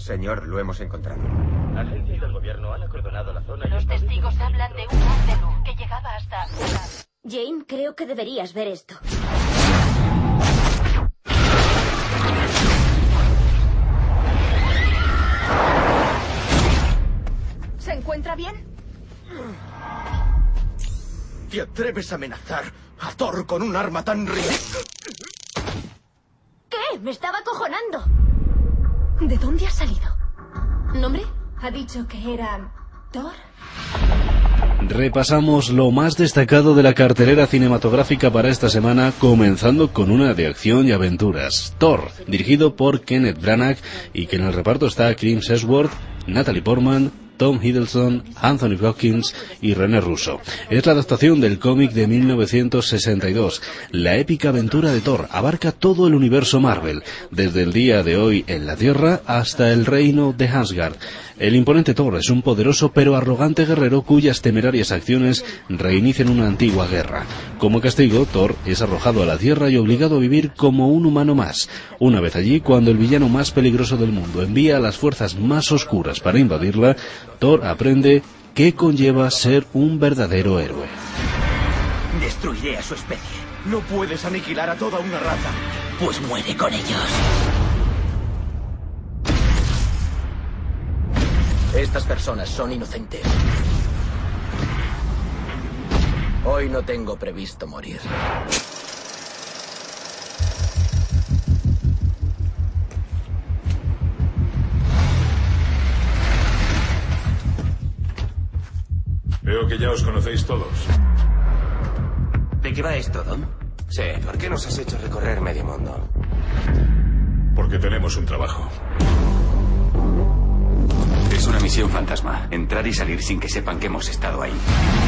Señor, lo hemos encontrado. Agentes del gobierno han acordonado la zona. Los testigos hablan de un haz de luz que llegaba hasta... Jane, creo que deberías ver esto. ¿Se encuentra bien? ¿Te atreves a amenazar a Thor con un arma tan ridícula? ¿Qué? Me estaba acojonando. ¿De dónde ha salido? ¿Nombre? Ha dicho que era... ¿Thor? Repasamos lo más destacado de la cartelera cinematográfica para esta semana, comenzando con una de acción y aventuras. Thor, dirigido por Kenneth Branagh y que en el reparto está Chris Hemsworth, Natalie Portman, Tom Hiddleston, Anthony Hopkins y René Russo. Es la adaptación del cómic de 1962. La épica aventura de Thor abarca todo el universo Marvel, desde el día de hoy en la Tierra hasta el reino de Asgard. El imponente Thor es un poderoso pero arrogante guerrero cuyas temerarias acciones reinician una antigua guerra. Como castigo, Thor es arrojado a la Tierra y obligado a vivir como un humano más. Una vez allí, cuando el villano más peligroso del mundo envía a las fuerzas más oscuras para invadirla, Thor aprende qué conlleva ser un verdadero héroe. Destruiré a su especie. No puedes aniquilar a toda una raza. Pues muere con ellos. Estas personas son inocentes. Hoy no tengo previsto morir. Veo que ya os conocéis todos. ¿De qué va esto, Dom? Sí, ¿por qué nos has hecho recorrer medio mundo? Porque tenemos un trabajo. Es una misión fantasma. Entrar y salir sin que sepan que hemos estado ahí.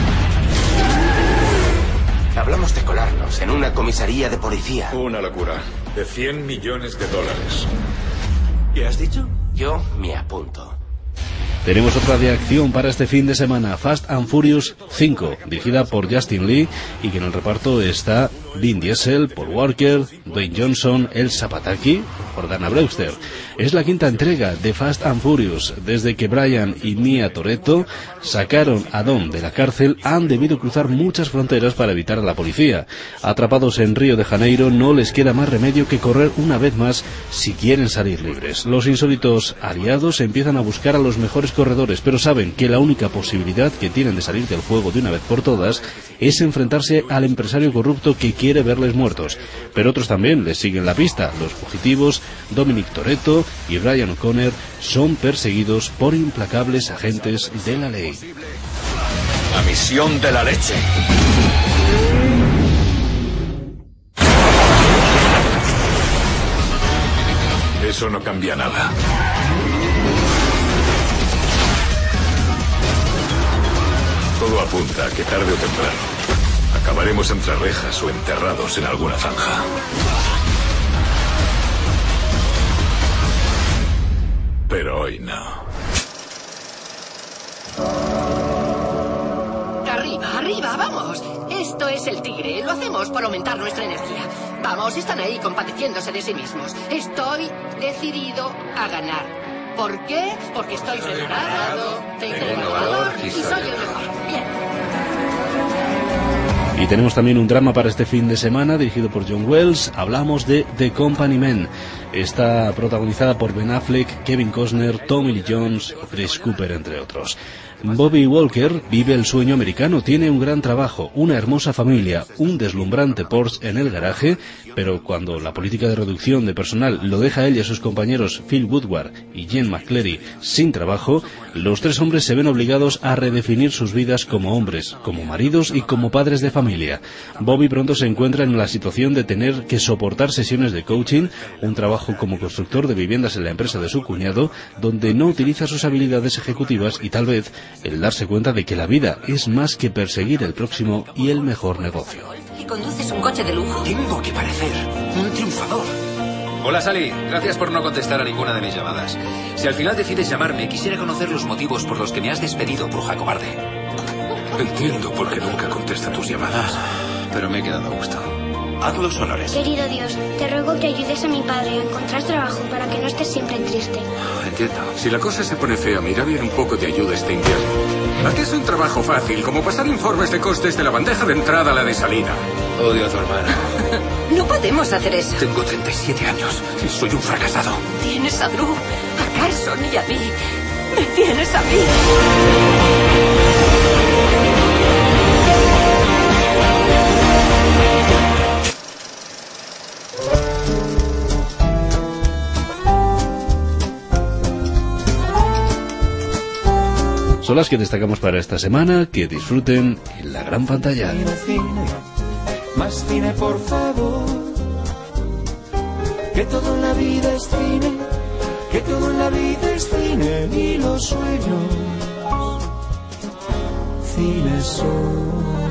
Hablamos de colarnos en una comisaría de policía. Una locura. De $100 millones. ¿Qué has dicho? Yo me apunto. Tenemos otra de acción para este fin de semana, Fast and Furious 5, dirigida por Justin Lee y que en el reparto está Vin Diesel, Paul Walker, Dwayne Johnson, Elsa Pataky, Jordana Brewster. Es la quinta entrega de Fast and Furious. Desde que Brian y Mia Toretto sacaron a Dom de la cárcel, han debido cruzar muchas fronteras para evitar a la policía. Atrapados en Río de Janeiro, no les queda más remedio que correr una vez más si quieren salir libres. Los insólitos aliados empiezan a buscar a los mejores corredores, pero saben que la única posibilidad que tienen de salir del juego de una vez por todas es enfrentarse al empresario corrupto que quiere verles muertos. Pero otros también les siguen la pista. Los fugitivos, Dominic Toretto y Brian O'Connor, son perseguidos por implacables agentes de la ley. La misión de la leche. Eso no cambia nada. Todo apunta a que tarde o temprano acabaremos entre rejas o enterrados en alguna zanja. Pero hoy no. Arriba, arriba, vamos. Esto es el Tigre. Lo hacemos por aumentar nuestra energía. Vamos, están ahí compadeciéndose de sí mismos. Estoy decidido a ganar. ¿Por qué? Porque estoy preparado, tengo valor y soy el mejor. Bien. Y tenemos también un drama para este fin de semana, dirigido por John Wells. Hablamos de The Company Men. Está protagonizada por Ben Affleck, Kevin Costner, Tommy Lee Jones, Chris Cooper, entre otros. Bobby Walker vive el sueño americano, tiene un gran trabajo, una hermosa familia, un deslumbrante Porsche en el garaje, pero cuando la política de reducción de personal lo deja a él y a sus compañeros Phil Woodward y Jen McCleary sin trabajo, los tres hombres se ven obligados a redefinir sus vidas como hombres, como maridos y como padres de familia. Bobby pronto se encuentra en la situación de tener que soportar sesiones de coaching, un trabajo como constructor de viviendas en la empresa de su cuñado, donde no utiliza sus habilidades ejecutivas y tal vez el darse cuenta de que la vida es más que perseguir el próximo y el mejor negocio. ¿Y conduces un coche de lujo? Tengo que parecer un triunfador. Hola, Sally. Gracias por no contestar a ninguna de mis llamadas. Si al final decides llamarme, quisiera conocer los motivos por los que me has despedido, bruja cobarde. Entiendo por qué nunca contesta tus llamadas. Pero me he quedado a gusto. Haz los honores. Querido Dios, te ruego que ayudes a mi padre a encontrar trabajo para que no esté siempre triste. Entiendo. Si la cosa se pone fea, me irá bien un poco de ayuda este invierno. ¿A qué es un trabajo fácil? Como pasar informes de costes de la bandeja de entrada a la de salida. Odio a tu hermana. No podemos hacer eso. Tengo 37 años y soy un fracasado. Tienes a Drew, a Carson y a mí. Me tienes a mí. Son las que destacamos para esta semana. Que disfruten en la gran pantalla. Más cine, por favor. Que todo en la vida es cine. Que todo en la vida es cine. Y los sueños, cine son.